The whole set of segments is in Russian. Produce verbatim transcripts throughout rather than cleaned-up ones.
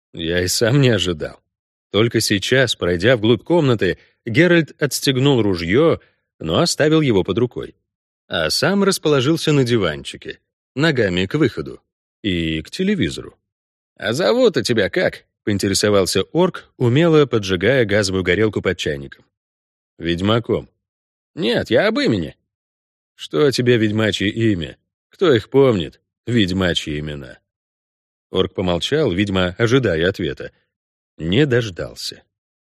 Я и сам не ожидал. Только сейчас, пройдя вглубь комнаты, Геральт отстегнул ружье, но оставил его под рукой. А сам расположился на диванчике, ногами к выходу и к телевизору. «А зовут-то тебя как?» — поинтересовался орк, умело поджигая газовую горелку под чайником. «Ведьмаком». «Нет, я об имени». «Что тебе ведьмачье имя? Кто их помнит? Ведьмачьи имена». Орк помолчал, видимо, ожидая ответа. Не дождался.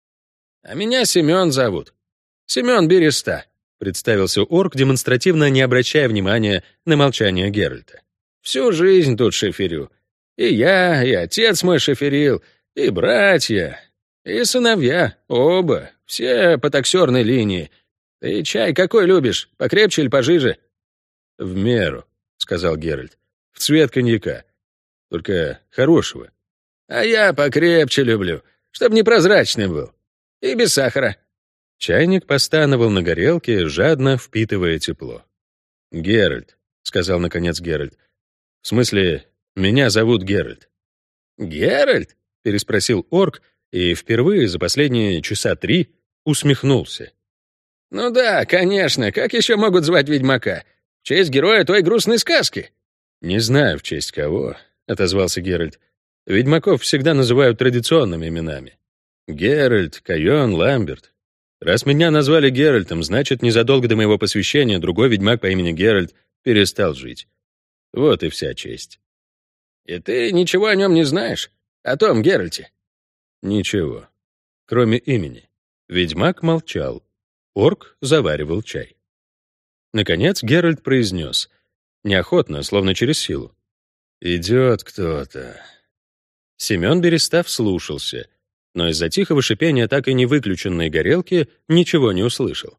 «А меня Семен зовут. Семен Береста», — представился орк, демонстративно не обращая внимания на молчание Геральта. «Всю жизнь тут шоферю. И я, и отец мой шоферил, и братья, и сыновья, оба, все по таксерной линии. Ты чай какой любишь, покрепче или пожиже?» «В меру», — сказал Геральт, — «в цвет коньяка, только хорошего». «А я покрепче люблю, чтоб непрозрачный был. И без сахара». Чайник постановал на горелке, жадно впитывая тепло. «Геральт», — сказал наконец Геральт. «В смысле, меня зовут Геральт». «Геральт?» — переспросил орк и впервые за последние часа три усмехнулся. «Ну да, конечно, как еще могут звать ведьмака? В честь героя той грустной сказки». «Не знаю, в честь кого», — отозвался Геральт. «Ведьмаков всегда называют традиционными именами. Геральт, Кайон, Ламберт. Раз меня назвали Геральтом, значит, незадолго до моего посвящения другой ведьмак по имени Геральт перестал жить. Вот и вся честь». «И ты ничего о нем не знаешь? О том Геральте?» «Ничего. Кроме имени». Ведьмак молчал. Орк заваривал чай. Наконец Геральт произнес, неохотно, словно через силу. «Идет кто-то». Семен Берестав слушался, но из-за тихого шипения так и не выключенной горелки ничего не услышал.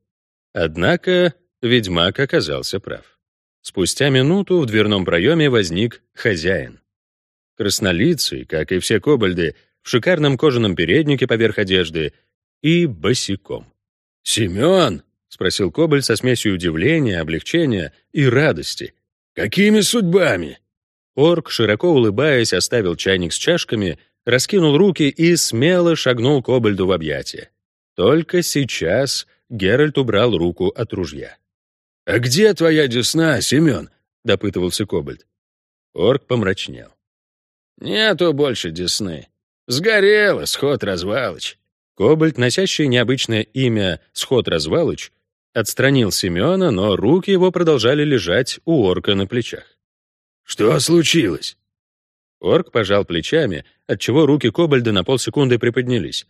Однако ведьмак оказался прав. Спустя минуту в дверном проеме возник хозяин. Краснолицый, как и все кобальды, в шикарном кожаном переднике поверх одежды и босиком. «Семен?» — спросил кобальд со смесью удивления, облегчения и радости. «Какими судьбами?» Орк, широко улыбаясь, оставил чайник с чашками, раскинул руки и смело шагнул кобальду в объятия. Только сейчас Геральт убрал руку от ружья. «А где твоя десна, Семен?» — допытывался кобальд. Орк помрачнел. «Нету больше десны. Сгорела, Сход-Развалыч». Кобальд, носящий необычное имя Сход-Развалыч, отстранил Семена, но руки его продолжали лежать у орка на плечах. «Что случилось?» Орк пожал плечами, отчего руки кобальда на полсекунды приподнялись.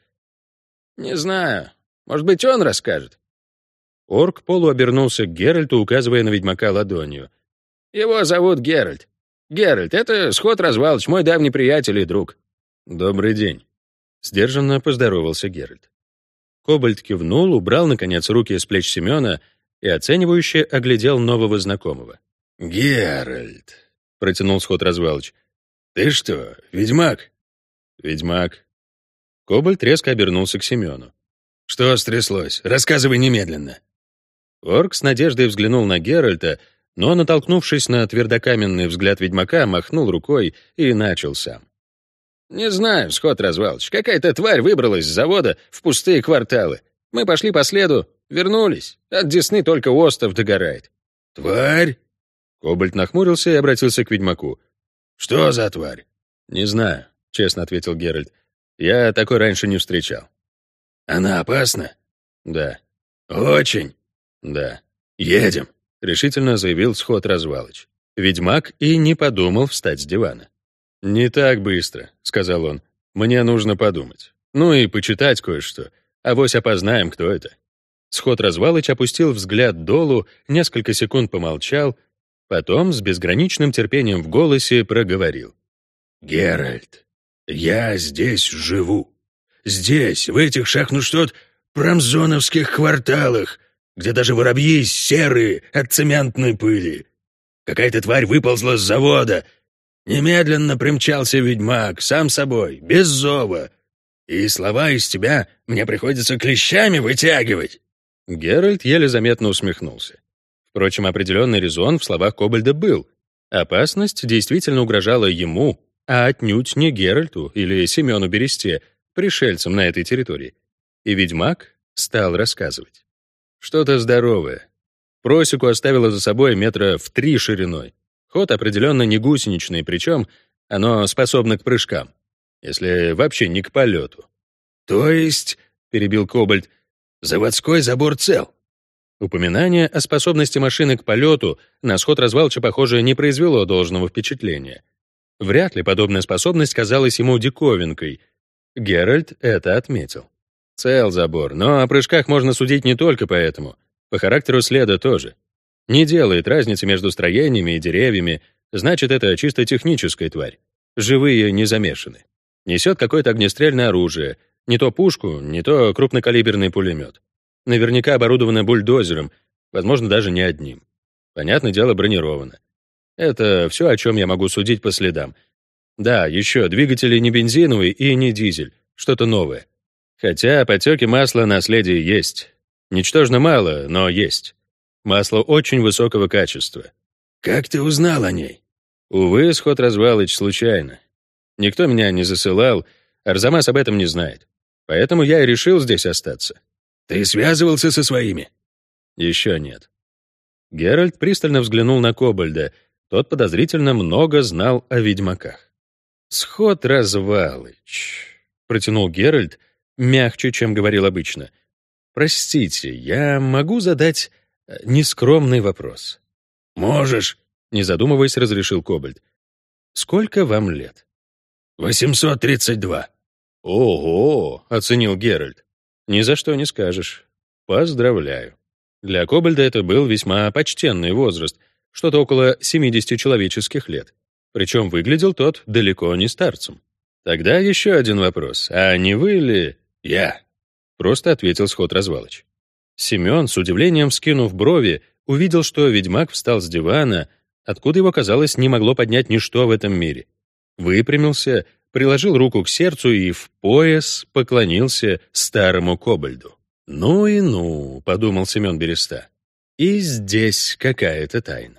«Не знаю. Может быть, он расскажет?» Орк полуобернулся к Геральту, указывая на ведьмака ладонью. «Его зовут Геральт. Геральт, это Сход-Развалыч, мой давний приятель и друг». «Добрый день», — сдержанно поздоровался Геральт. Кобальд кивнул, убрал, наконец, руки с плеч Семена и оценивающе оглядел нового знакомого. «Геральт», — протянул Сход-Развалыч, — «ты что, ведьмак?» «Ведьмак». Кобальд резко обернулся к Семену. «Что стряслось? Рассказывай немедленно». Орк с надеждой взглянул на Геральта, но, натолкнувшись на твердокаменный взгляд ведьмака, махнул рукой и начал сам. «Не знаю, Сход-Развалыч, какая-то тварь выбралась с завода в пустые кварталы. Мы пошли по следу, вернулись. От десны только остов догорает». «Тварь?» Кобальд нахмурился и обратился к ведьмаку. «Что за тварь?» «Не знаю», — честно ответил Геральт. «Я такой раньше не встречал». «Она опасна?» «Да». «Очень?» «Да». «Едем», — решительно заявил Сход-Развалыч. Ведьмак и не подумал встать с дивана. «Не так быстро», — сказал он. «Мне нужно подумать. Ну и почитать кое-что. Авось опознаем, кто это». Сход-Развалыч опустил взгляд долу, несколько секунд помолчал, потом с безграничным терпением в голосе проговорил. «Геральт, я здесь живу. Здесь, в этих шахнуштот промзоновских кварталах, где даже воробьи серые от цементной пыли. Какая-то тварь выползла с завода. Немедленно примчался ведьмак, сам собой, без зова. И слова из тебя мне приходится клещами вытягивать». Геральт еле заметно усмехнулся. Впрочем, определенный резон в словах кобальда был. Опасность действительно угрожала ему, а отнюдь не Геральту или Семену Бересте, пришельцам на этой территории. И ведьмак стал рассказывать. Что-то здоровое. Просеку оставило за собой метра в три шириной. Ход определенно не гусеничный, причем оно способно к прыжкам, если вообще не к полету. «То есть, — перебил Кобальд, — заводской забор цел?» Упоминание о способности машины к полету на сход Развалыча, похоже, не произвело должного впечатления. Вряд ли подобная способность казалась ему диковинкой. Геральт это отметил. Цел забор, но о прыжках можно судить не только поэтому. По характеру следа тоже. Не делает разницы между строениями и деревьями, значит, это чисто техническая тварь. Живые не замешаны. Несет какое-то огнестрельное оружие, не то пушку, не то крупнокалиберный пулемет. Наверняка оборудовано бульдозером, возможно, даже не одним. Понятное дело, бронировано. Это все, о чем я могу судить по следам. Да, еще двигатели не бензиновый и не дизель, что-то новое. Хотя потеки масла на следе есть. Ничтожно мало, но есть. Масло очень высокого качества. «Как ты узнал о ней?» Увы, сход Развалыч случайно. Никто меня не засылал, Арзамас об этом не знает. Поэтому я и решил здесь остаться. «Ты связывался со своими?» «Еще нет». Геральт пристально взглянул на Кобальда. Тот подозрительно много знал о ведьмаках. «Сход Развалыч», — протянул Геральт, мягче, чем говорил обычно. «Простите, я могу задать нескромный вопрос?» «Можешь», — не задумываясь, разрешил Кобальд. «Сколько вам лет?» «восемьсот тридцать два». «Ого», — оценил Геральт. «Ни за что не скажешь. Поздравляю». Для Кобальда это был весьма почтенный возраст, что-то около семидесяти человеческих лет. Причем выглядел тот далеко не старцем. «Тогда еще один вопрос. А не вы ли...» «Я», — просто ответил сход Развалыч. Семен, с удивлением вскинув брови, увидел, что ведьмак встал с дивана, откуда его, казалось, не могло поднять ничто в этом мире. Выпрямился, приложил руку к сердцу и в пояс поклонился старому Кобальду. «Ну и ну», — подумал Семен Береста, — «и здесь какая-то тайна».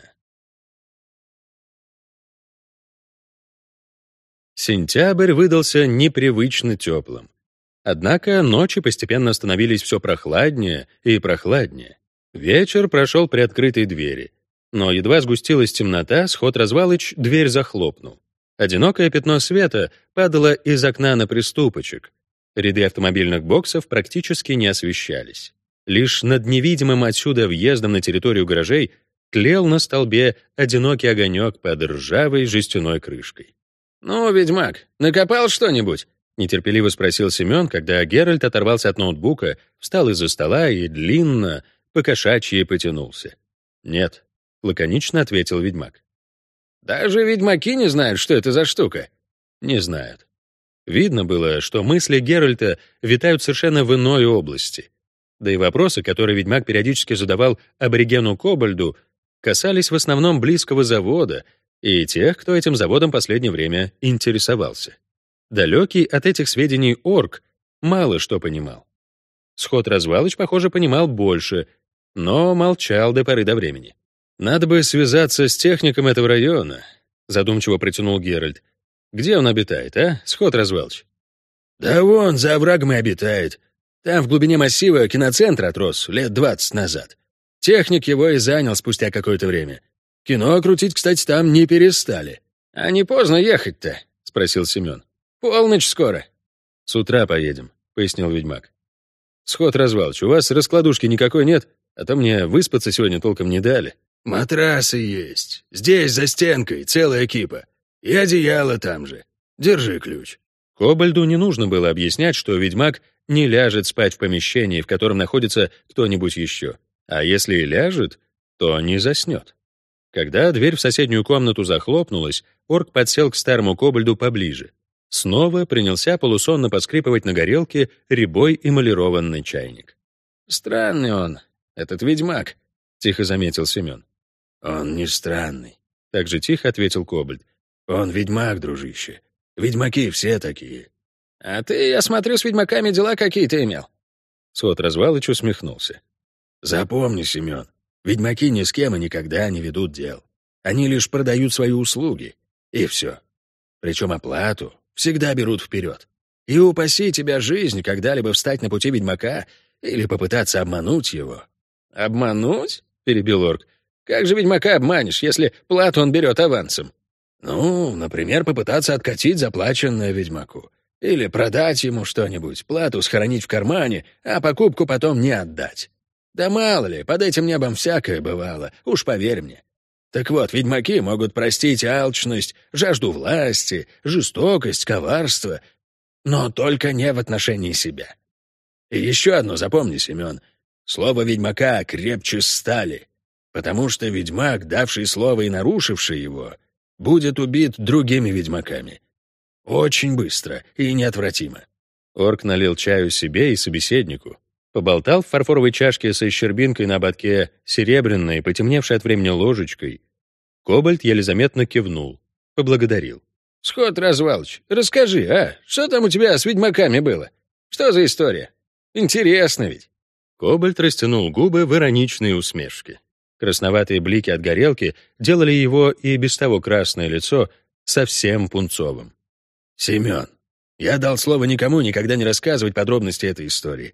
Сентябрь выдался непривычно теплым. Однако ночи постепенно становились все прохладнее и прохладнее. Вечер прошел при открытой двери. Но едва сгустилась темнота, сход Развалыч дверь захлопнул. Одинокое пятно света падало из окна на приступочек. Ряды автомобильных боксов практически не освещались. Лишь над невидимым отсюда въездом на территорию гаражей тлел на столбе одинокий огонек под ржавой жестяной крышкой. «Ну, ведьмак, накопал что-нибудь?» — нетерпеливо спросил Семен, когда Геральт оторвался от ноутбука, встал из-за стола и длинно, по-кошачьи потянулся. «Нет», — лаконично ответил ведьмак. «Даже ведьмаки не знают, что это за штука?» «Не знают». Видно было, что мысли Геральта витают совершенно в иной области. Да и вопросы, которые ведьмак периодически задавал аборигену Кобальду, касались в основном близкого завода и тех, кто этим заводом последнее время интересовался. Далекий от этих сведений орк мало что понимал. Сход Развалыч, похоже, понимал больше, но молчал до поры до времени. «Надо бы связаться с техником этого района», — задумчиво протянул Геральт. «Где он обитает, а, Сход Развалыч?» «Да вон, за оврагом и обитает. Там в глубине массива киноцентр отрос лет двадцать назад. Техник его и занял спустя какое-то время. Кино крутить, кстати, там не перестали». «А не поздно ехать-то?» — спросил Семен. «Полночь скоро». «С утра поедем», — пояснил ведьмак. «Сход Развалыч, у вас раскладушки никакой нет, а то мне выспаться сегодня толком не дали». «Матрасы есть. Здесь, за стенкой, целая кипа. И одеяло там же. Держи ключ». Кобальду не нужно было объяснять, что ведьмак не ляжет спать в помещении, в котором находится кто-нибудь еще. А если и ляжет, то не заснет. Когда дверь в соседнюю комнату захлопнулась, орк подсел к старому Кобальду поближе. Снова принялся полусонно поскрипывать на горелке рябой эмалированный чайник. «Странный он, этот ведьмак», — тихо заметил Семен. «Он не странный», — так же тихо ответил Кобальд. «Он ведьмак, дружище. Ведьмаки все такие». «А ты, я смотрю, с ведьмаками дела какие-то имел». Сход Развалыч усмехнулся. «Запомни, Семен, ведьмаки ни с кем и никогда не ведут дел. Они лишь продают свои услуги. И все. Причем оплату всегда берут вперед. И упаси тебя жизнь когда-либо встать на пути ведьмака или попытаться обмануть его». «Обмануть?» — перебил орк. «Как же ведьмака обманешь, если плату он берет авансом?» «Ну, например, попытаться откатить заплаченное ведьмаку. Или продать ему что-нибудь, плату схоронить в кармане, а покупку потом не отдать. Да мало ли, под этим небом всякое бывало, уж поверь мне. Так вот, ведьмаки могут простить алчность, жажду власти, жестокость, коварство, но только не в отношении себя. И еще одно запомни, Семен. Слово ведьмака крепче стали, потому что ведьмак, давший слово и нарушивший его, будет убит другими ведьмаками. Очень быстро и неотвратимо». Орк налил чаю себе и собеседнику, поболтал в фарфоровой чашке со щербинкой на ободке серебряной, потемневшей от времени ложечкой. Кобальт еле заметно кивнул, поблагодарил. «Сход, Развалыч, расскажи, а? Что там у тебя с ведьмаками было? Что за история? Интересно ведь». Кобальт растянул губы в ироничные усмешки. Красноватые блики от горелки делали его и без того красное лицо совсем пунцовым. «Семен, я дал слово никому никогда не рассказывать подробности этой истории.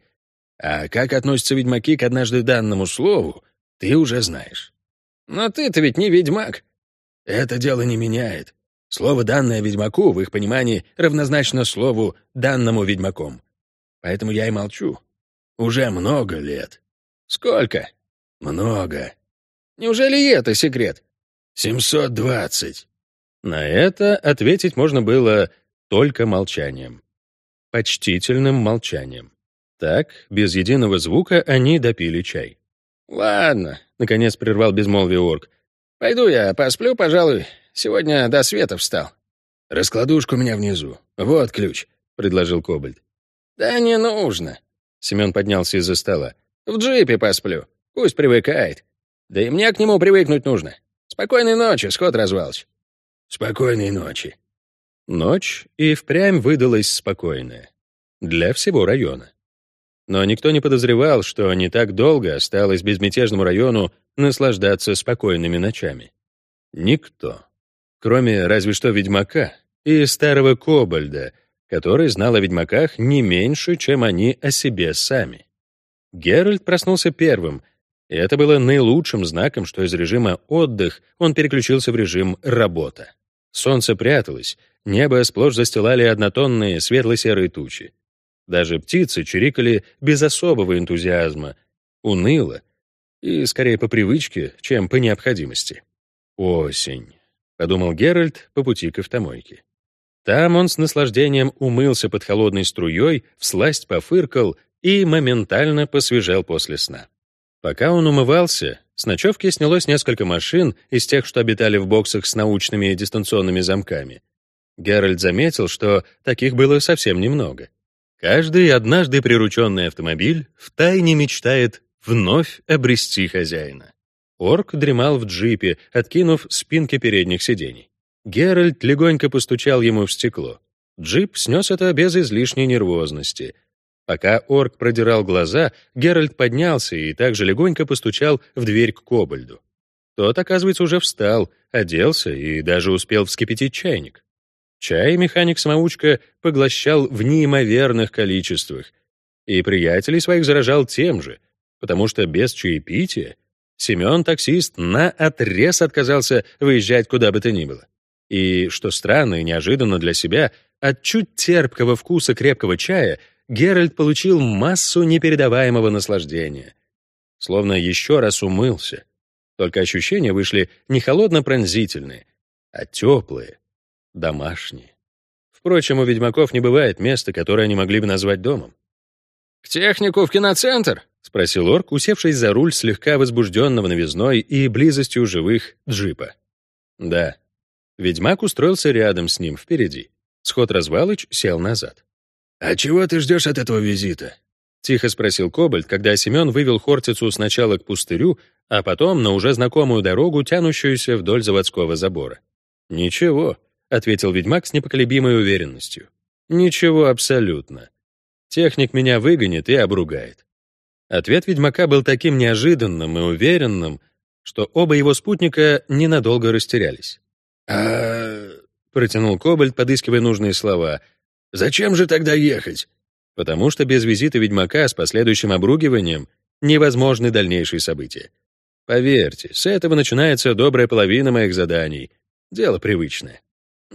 А как относятся ведьмаки к однажды данному слову, ты уже знаешь. Но ты-то ведь не ведьмак. Это дело не меняет. Слово, данное ведьмаку, в их понимании, равнозначно слову, данному ведьмаком. Поэтому я и молчу. Уже много лет». «Сколько?» «Много». «Неужели и это секрет?» «семьсот двадцать». На это ответить можно было только молчанием. Почтительным молчанием. Так, без единого звука, они допили чай. «Ладно», — наконец прервал безмолвие орк. «Пойду я посплю, пожалуй. Сегодня до света встал». «Раскладушка у меня внизу. Вот ключ», — предложил Кобальт. «Да не нужно». Семен поднялся из-за стола. «В джипе посплю. Пусть привыкает. Да и мне к нему привыкнуть нужно. Спокойной ночи, Сход Развалыч». «Спокойной ночи». Ночь и впрямь выдалась спокойная. Для всего района. Но никто не подозревал, что не так долго осталось безмятежному району наслаждаться спокойными ночами. Никто. Кроме разве что ведьмака и старого Кобальда, который знал о ведьмаках не меньше, чем они о себе сами. Геральт проснулся первым, и это было наилучшим знаком, что из режима «отдых» он переключился в режим «работа». Солнце пряталось, небо сплошь застилали однотонные светло-серые тучи. Даже птицы чирикали без особого энтузиазма, уныло и скорее по привычке, чем по необходимости. «Осень», — подумал Геральт по пути к автомойке. Там он с наслаждением умылся под холодной струей, всласть пофыркал и моментально посвежел после сна. Пока он умывался, с ночевки снялось несколько машин из тех, что обитали в боксах с научными дистанционными замками. Геральт заметил, что таких было совсем немного. Каждый однажды прирученный автомобиль втайне мечтает вновь обрести хозяина. Орк дремал в джипе, откинув спинки передних сидений. Геральт легонько постучал ему в стекло. Джип снес это без излишней нервозности. Пока орк продирал глаза, Геральт поднялся и также легонько постучал в дверь к Кобальду. Тот, оказывается, уже встал, оделся и даже успел вскипятить чайник. Чай механик-самоучка поглощал в неимоверных количествах, и приятелей своих заражал тем же, потому что без чаепития Семен, таксист, наотрез отказался выезжать куда бы то ни было. И, что странно и неожиданно для себя, от чуть терпкого вкуса крепкого чая Геральт получил массу непередаваемого наслаждения. Словно еще раз умылся. Только ощущения вышли не холодно-пронзительные, а теплые, домашние. Впрочем, у ведьмаков не бывает места, которое они могли бы назвать домом. «К технику в киноцентр?» — спросил орк, усевшись за руль слегка возбужденного новизной и близостью живых джипа. «Да». Ведьмак устроился рядом с ним, впереди. Сход Развалыч сел назад. «А чего ты ждешь от этого визита?» — тихо спросил Кобальт, когда Семен вывел Хортицу сначала к пустырю, а потом на уже знакомую дорогу, тянущуюся вдоль заводского забора. «Ничего», — ответил ведьмак с непоколебимой уверенностью. «Ничего абсолютно. Техник меня выгонит и обругает». Ответ ведьмака был таким неожиданным и уверенным, что оба его спутника ненадолго растерялись. «А — протянул Кобальт, подыскивая нужные слова. «Зачем же тогда ехать?» «Потому что без визита ведьмака с последующим обругиванием невозможны дальнейшие события. Поверьте, с этого начинается добрая половина моих заданий. Дело привычное».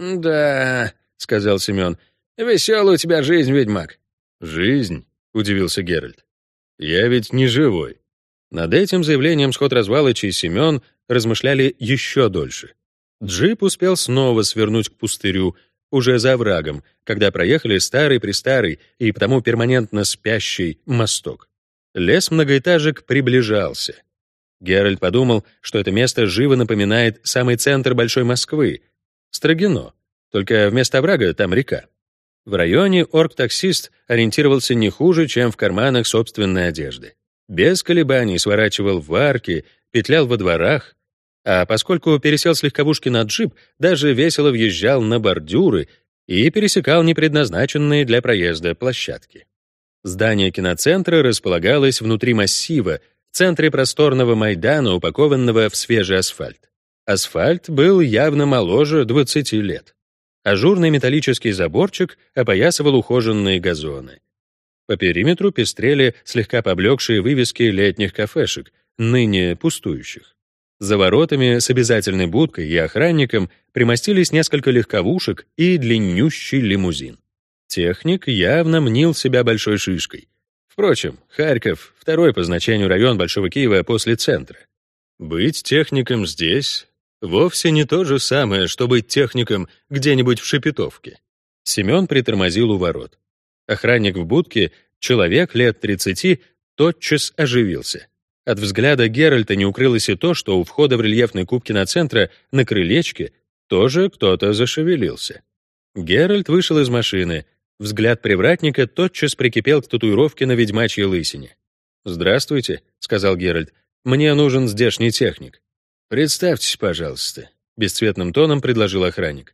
«Да», — сказал Семен, — «веселая у тебя жизнь, ведьмак». «Жизнь?» — удивился Геральт. «Я ведь не живой». Над этим заявлением Сход-Развалыч и Семен размышляли еще дольше. Джип успел снова свернуть к пустырю, уже за оврагом, когда проехали старый-престарый и потому перманентно спящий мосток. Лес многоэтажек приближался. Геральт подумал, что это место живо напоминает самый центр Большой Москвы — Строгино, только вместо оврага там река. В районе орк-таксист ориентировался не хуже, чем в карманах собственной одежды. Без колебаний сворачивал в арки, петлял во дворах, а поскольку пересел с легковушки на джип, даже весело въезжал на бордюры и пересекал непредназначенные для проезда площадки. Здание киноцентра располагалось внутри массива, в центре просторного майдана, упакованного в свежий асфальт. Асфальт был явно моложе двадцати лет. Ажурный металлический заборчик опоясывал ухоженные газоны. По периметру пестрели слегка поблекшие вывески летних кафешек, ныне пустующих. За воротами с обязательной будкой и охранником примостились несколько легковушек и длиннющий лимузин. Техник явно мнил себя большой шишкой. Впрочем, Харьков — второй по значению район Большого Киева после центра. Быть техником здесь вовсе не то же самое, что быть техником где-нибудь в Шепетовке. Семен притормозил у ворот. Охранник в будке, человек лет тридцати, тотчас оживился. От взгляда Геральта не укрылось и то, что у входа в рельефный куб киноцентра на крылечке тоже кто-то зашевелился. Геральт вышел из машины. Взгляд привратника тотчас прикипел к татуировке на ведьмачьей лысине. «Здравствуйте», — сказал Геральт, — «мне нужен здешний техник». «Представьтесь, пожалуйста», — бесцветным тоном предложил охранник.